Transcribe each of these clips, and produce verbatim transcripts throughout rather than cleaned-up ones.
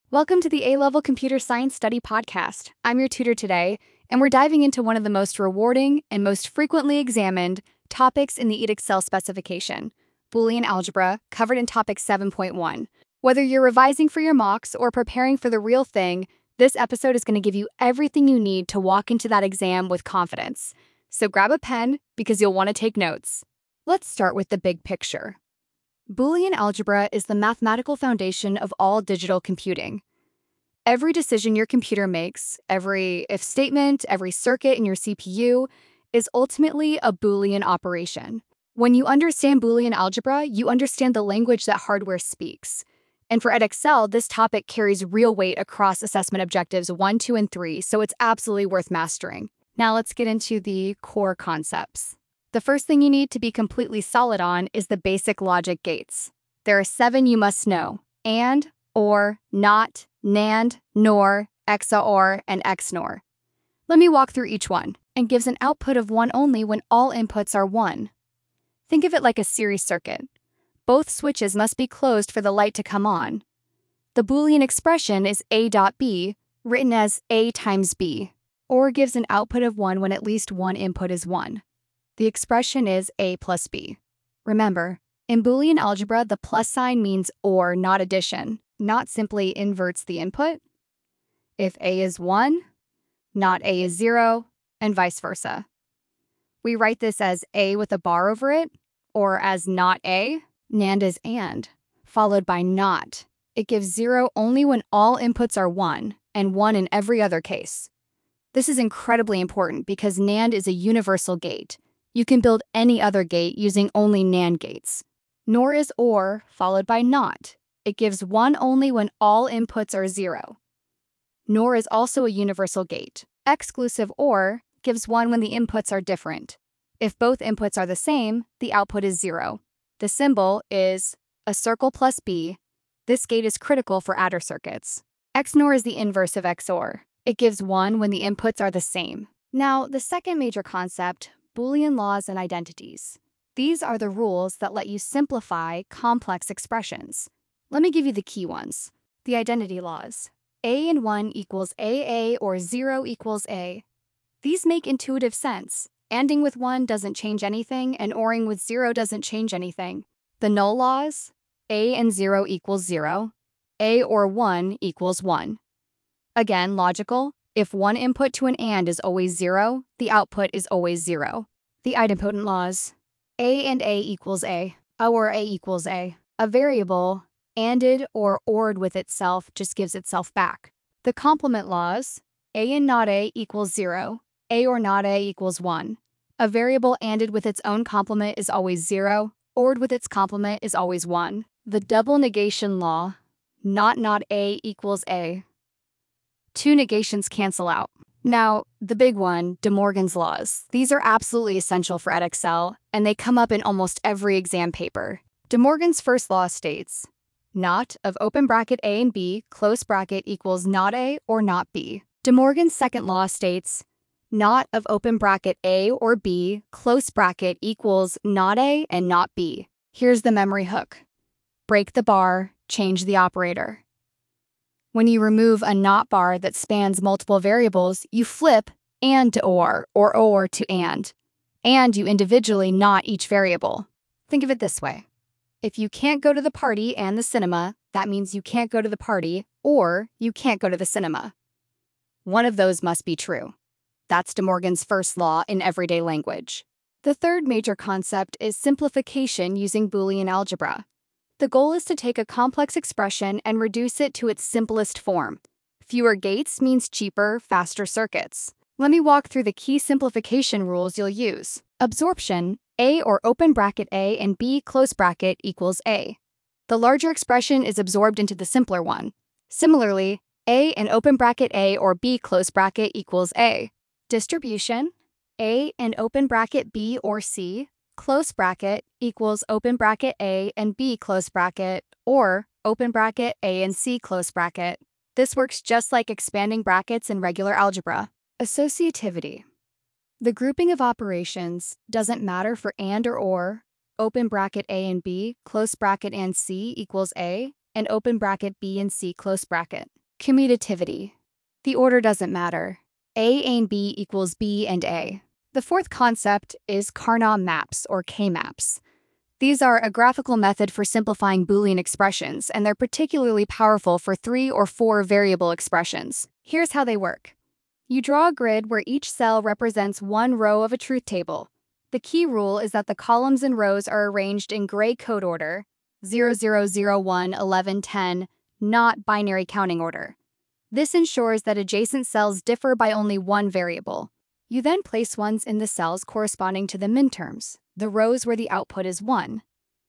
Welcome to the A-Level Computer Science Study Podcast. I'm your tutor today, and we're diving into one of the most rewarding and most frequently examined topics in the Edexcel specification, Boolean algebra, covered in topic seven point one. Whether you're revising for your mocks or preparing for the real thing, this episode is going to give you everything you need to walk into that exam with confidence. So grab a pen because you'll want to take notes. Let's start with the big picture. Boolean algebra is the mathematical foundation of all digital computing. Every decision your computer makes, every if statement, every circuit in your C P U, is ultimately a Boolean operation. When you understand Boolean algebra, you understand the language that hardware speaks. And for Edexcel, this topic carries real weight across assessment objectives one, two, and three, so it's absolutely worth mastering. Now let's get into the core concepts. The first thing you need to be completely solid on is the basic logic gates. There are seven you must know: and, or, not, NAND, NOR, X O R, and X NOR. Let me walk through each one, and gives an output of one only when all inputs are one. Think of it like a series circuit. Both switches must be closed for the light to come on. The Boolean expression is A dot B, written as A times B, or gives an output of one when at least one input is one. The expression is A plus B. Remember, in Boolean algebra, the plus sign means or, not addition, not simply inverts the input. If A is one, not A is zero, and vice versa. We write this as A with a bar over it, or as not A. NAND is AND, followed by not. It gives zero only when all inputs are one, and one in every other case. This is incredibly important because NAND is a universal gate. You can build any other gate using only NAND gates. NOR is OR, followed by not. It gives one only when all inputs are zero. NOR is also a universal gate. Exclusive OR gives one when the inputs are different. If both inputs are the same, the output is zero. The symbol is a circle plus B. This gate is critical for adder circuits. X NOR is the inverse of X OR. It gives one when the inputs are the same. Now, the second major concept, Boolean laws and identities. These are the rules that let you simplify complex expressions. Let me give you the key ones. The identity laws. A and one equals A A or zero equals A. These make intuitive sense. ANDing with one doesn't change anything, and ORing with zero doesn't change anything. The null laws. A and zero equals zero. A or one equals one. Again, logical. If one input to an AND is always zero, the output is always zero. The idempotent laws. A and A equals A, or A equals A. A variable, ANDed or ORed with itself, just gives itself back. The complement laws. A and not A equals zero. A or not A equals one. A variable ANDed with its own complement is always zero. ORed with its complement is always one. The double negation law. Not not A equals A. Two negations cancel out. Now, the big one, De Morgan's laws. These are absolutely essential for Edexcel, and they come up in almost every exam paper. De Morgan's first law states, not of open bracket A and B, close bracket equals not A or not B. De Morgan's second law states, not of open bracket A or B, close bracket equals not A and not B. Here's the memory hook. Break the bar, change the operator. When you remove a not bar that spans multiple variables, you flip AND to OR, or OR to AND. And you individually not each variable. Think of it this way. If you can't go to the party and the cinema, that means you can't go to the party, or you can't go to the cinema. One of those must be true. That's De Morgan's first law in everyday language. The third major concept is simplification using Boolean algebra. The goal is to take a complex expression and reduce it to its simplest form. Fewer gates means cheaper, faster circuits. Let me walk through the key simplification rules you'll use. Absorption, A or open bracket A and B close bracket equals A. The larger expression is absorbed into the simpler one. Similarly, A and open bracket A or B close bracket equals A. Distribution, A and open bracket B or C close bracket equals open bracket A and B close bracket, or open bracket A and C close bracket. This works just like expanding brackets in regular algebra. Associativity. The grouping of operations doesn't matter for AND or OR, open bracket A and B, close bracket and C equals A, and open bracket B and C close bracket. Commutativity. The order doesn't matter. A and B equals B and A. The fourth concept is Carnot maps, or K-maps. These are a graphical method for simplifying Boolean expressions, and they're particularly powerful for three or four variable expressions. Here's how they work. You draw a grid where each cell represents one row of a truth table. The key rule is that the columns and rows are arranged in gray code order, zero, zero, zero, one, eleven, ten, not binary counting order. This ensures that adjacent cells differ by only one variable. You then place ones in the cells corresponding to the minterms, the rows where the output is one.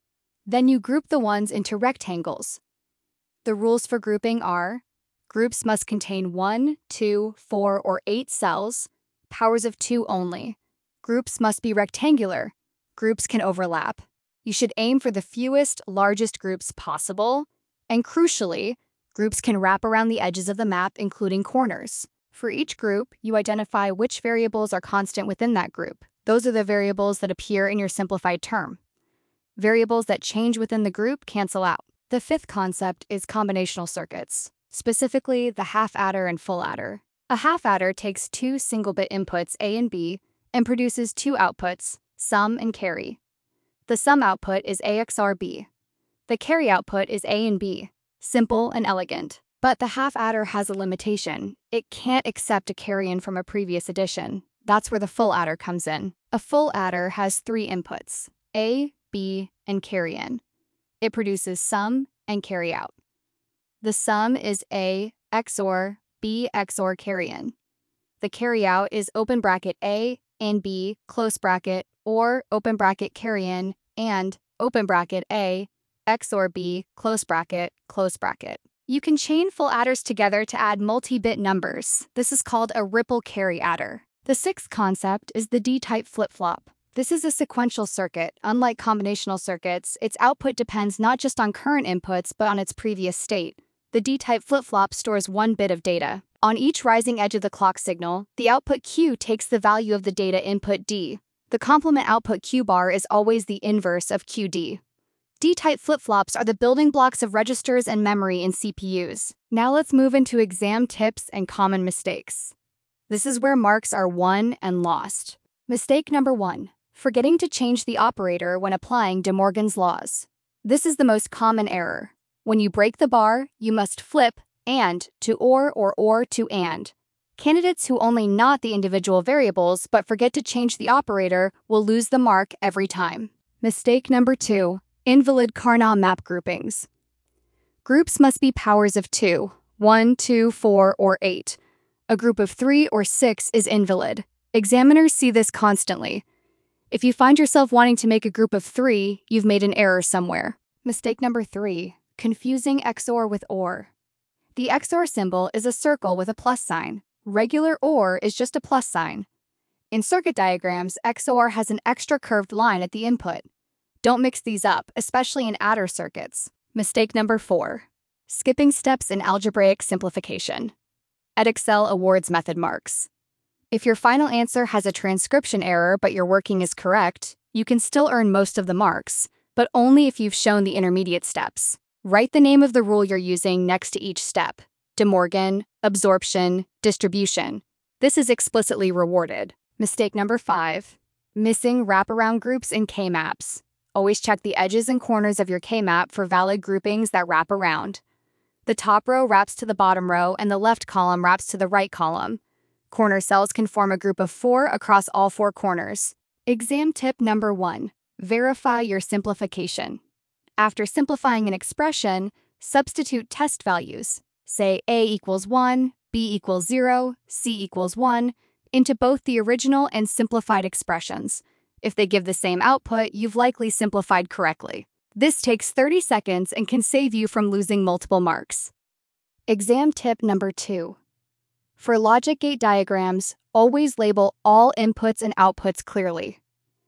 Then you group the ones into rectangles. The rules for grouping are: groups must contain one, two, four, or eight cells, powers of two only. Groups must be rectangular. Groups can overlap. You should aim for the fewest, largest groups possible, and crucially, groups can wrap around the edges of the map, including corners. For each group, you identify which variables are constant within that group. Those are the variables that appear in your simplified term. Variables that change within the group cancel out. The fifth concept is combinational circuits, specifically the half adder and full adder. A half adder takes two single-bit inputs A and B and produces two outputs, sum and carry. The sum output is A X O R B. The carry output is A and B. Simple and elegant. But the half adder has a limitation. It can't accept a carry-in from a previous addition. That's where the full adder comes in. A full adder has three inputs, A, B, and carry-in. It produces sum and carry out. The sum is A X O R B X O R carry-in. The carry out is open bracket A and B close bracket or open bracket carry-in and open bracket A X O R B close bracket close bracket. You can chain full adders together to add multi-bit numbers. This is called a ripple carry adder. The sixth concept is the D-type flip-flop. This is a sequential circuit. Unlike combinational circuits, its output depends not just on current inputs, but on its previous state. The D-type flip-flop stores one bit of data. On each rising edge of the clock signal, the output Q takes the value of the data input D. The complement output Q bar is always the inverse of Q D. D-type flip-flops are the building blocks of registers and memory in C P Us. Now let's move into exam tips and common mistakes. This is where marks are won and lost. Mistake number one, forgetting to change the operator when applying De Morgan's laws. This is the most common error. When you break the bar, you must flip and to or or or to and. Candidates who only not the individual variables but forget to change the operator will lose the mark every time. Mistake number two, invalid Carnot map groupings. Groups must be powers of two, one, two, four, or eight. A group of three or six is invalid. Examiners see this constantly. If you find yourself wanting to make a group of three, you've made an error somewhere. Mistake number three, confusing X O R with OR. The X O R symbol is a circle with a plus sign. Regular OR is just a plus sign. In circuit diagrams, X O R has an extra curved line at the input. Don't mix these up, especially in adder circuits. Mistake number four, skipping steps in algebraic simplification. Edexcel awards method marks. If your final answer has a transcription error but your working is correct, you can still earn most of the marks, but only if you've shown the intermediate steps. Write the name of the rule you're using next to each step. De Morgan, absorption, distribution. This is explicitly rewarded. Mistake number five, missing wraparound groups in K-maps. Always check the edges and corners of your K-map for valid groupings that wrap around. The top row wraps to the bottom row and the left column wraps to the right column. Corner cells can form a group of four across all four corners. Exam tip number one, verify your simplification. After simplifying an expression, substitute test values. Say A equals one, B equals zero, C equals one, into both the original and simplified expressions. If they give the same output, you've likely simplified correctly. This takes thirty seconds and can save you from losing multiple marks. Exam tip number two. For logic gate diagrams, always label all inputs and outputs clearly.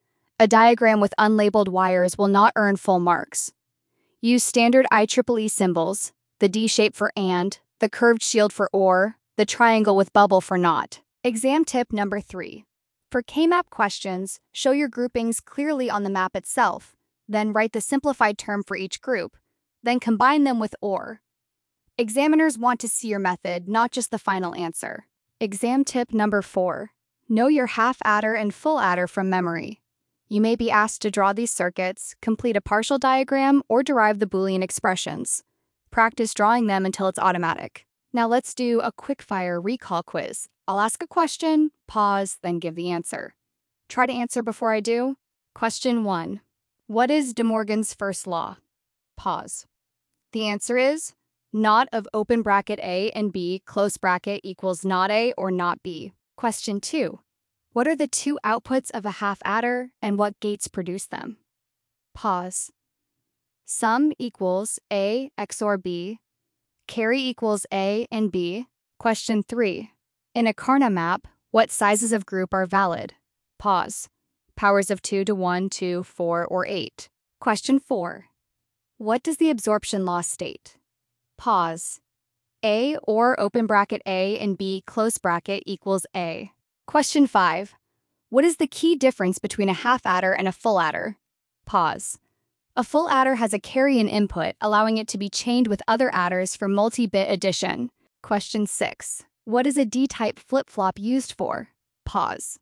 A diagram with unlabeled wires will not earn full marks. Use standard I triple E symbols, the D shape for AND, the curved shield for OR, the triangle with bubble for NOT. Exam tip number three. For K-map questions, show your groupings clearly on the map itself, then write the simplified term for each group, then combine them with OR. Examiners want to see your method, not just the final answer. Exam tip number four. Know your half adder and full adder from memory. You may be asked to draw these circuits, complete a partial diagram, or derive the Boolean expressions. Practice drawing them until it's automatic. Now let's do a quick-fire recall quiz. I'll ask a question, pause, then give the answer. Try to answer before I do. Question one. What is De Morgan's first law? Pause. The answer is not of open bracket A and B close bracket equals not A or not B. Question two. What are the two outputs of a half adder and what gates produce them? Pause. Sum equals A X O R B. Carry equals A and B. Question three. In a Karnaugh map, what sizes of group are valid? Pause. Powers of two to one, two, four, or eight. Question four. What does the absorption law state? Pause. A or open bracket A and B close bracket equals A. Question five. What is the key difference between a half adder and a full adder? Pause. A full adder has a carry-in input, allowing it to be chained with other adders for multi-bit addition. Question six. What is a D-type flip-flop used for? Pause.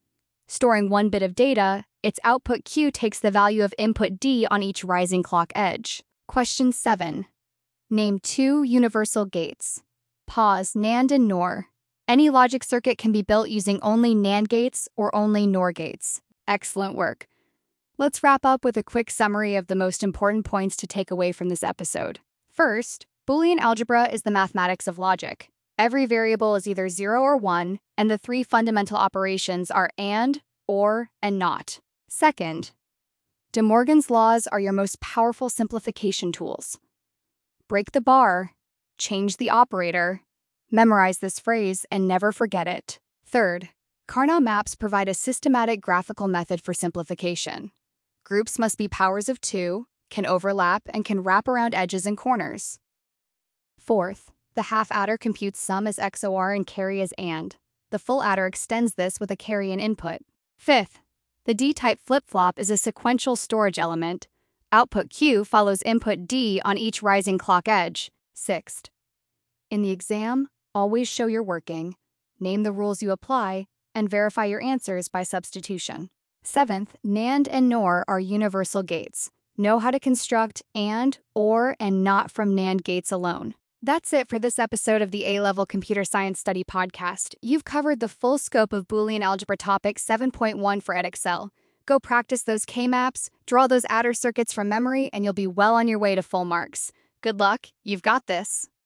Storing one bit of data, its output Q takes the value of input D on each rising clock edge. Question seven. Name two universal gates. Pause. NAND and NOR. Any logic circuit can be built using only NAND gates or only NOR gates. Excellent work. Let's wrap up with a quick summary of the most important points to take away from this episode. First, Boolean algebra is the mathematics of logic. Every variable is either zero or one, and the three fundamental operations are AND, OR, and NOT. Second, De Morgan's laws are your most powerful simplification tools. Break the bar, change the operator, memorize this phrase, and never forget it. Third, Karnaugh maps provide a systematic graphical method for simplification. Groups must be powers of two, can overlap, and can wrap around edges and corners. Fourth, the half adder computes sum as X O R and carry as AND. The full adder extends this with a carry-in input. Fifth, the D-type flip-flop is a sequential storage element. Output Q follows input D on each rising clock edge. Sixth, in the exam, always show you're working, name the rules you apply, and verify your answers by substitution. Seventh, NAND and NOR are universal gates. Know how to construct AND, OR, and NOT from NAND gates alone. That's it for this episode of the A-Level Computer Science Study Podcast. You've covered the full scope of Boolean Algebra Topic seven point one for Edexcel. Go practice those K-maps, draw those adder circuits from memory, and you'll be well on your way to full marks. Good luck, you've got this.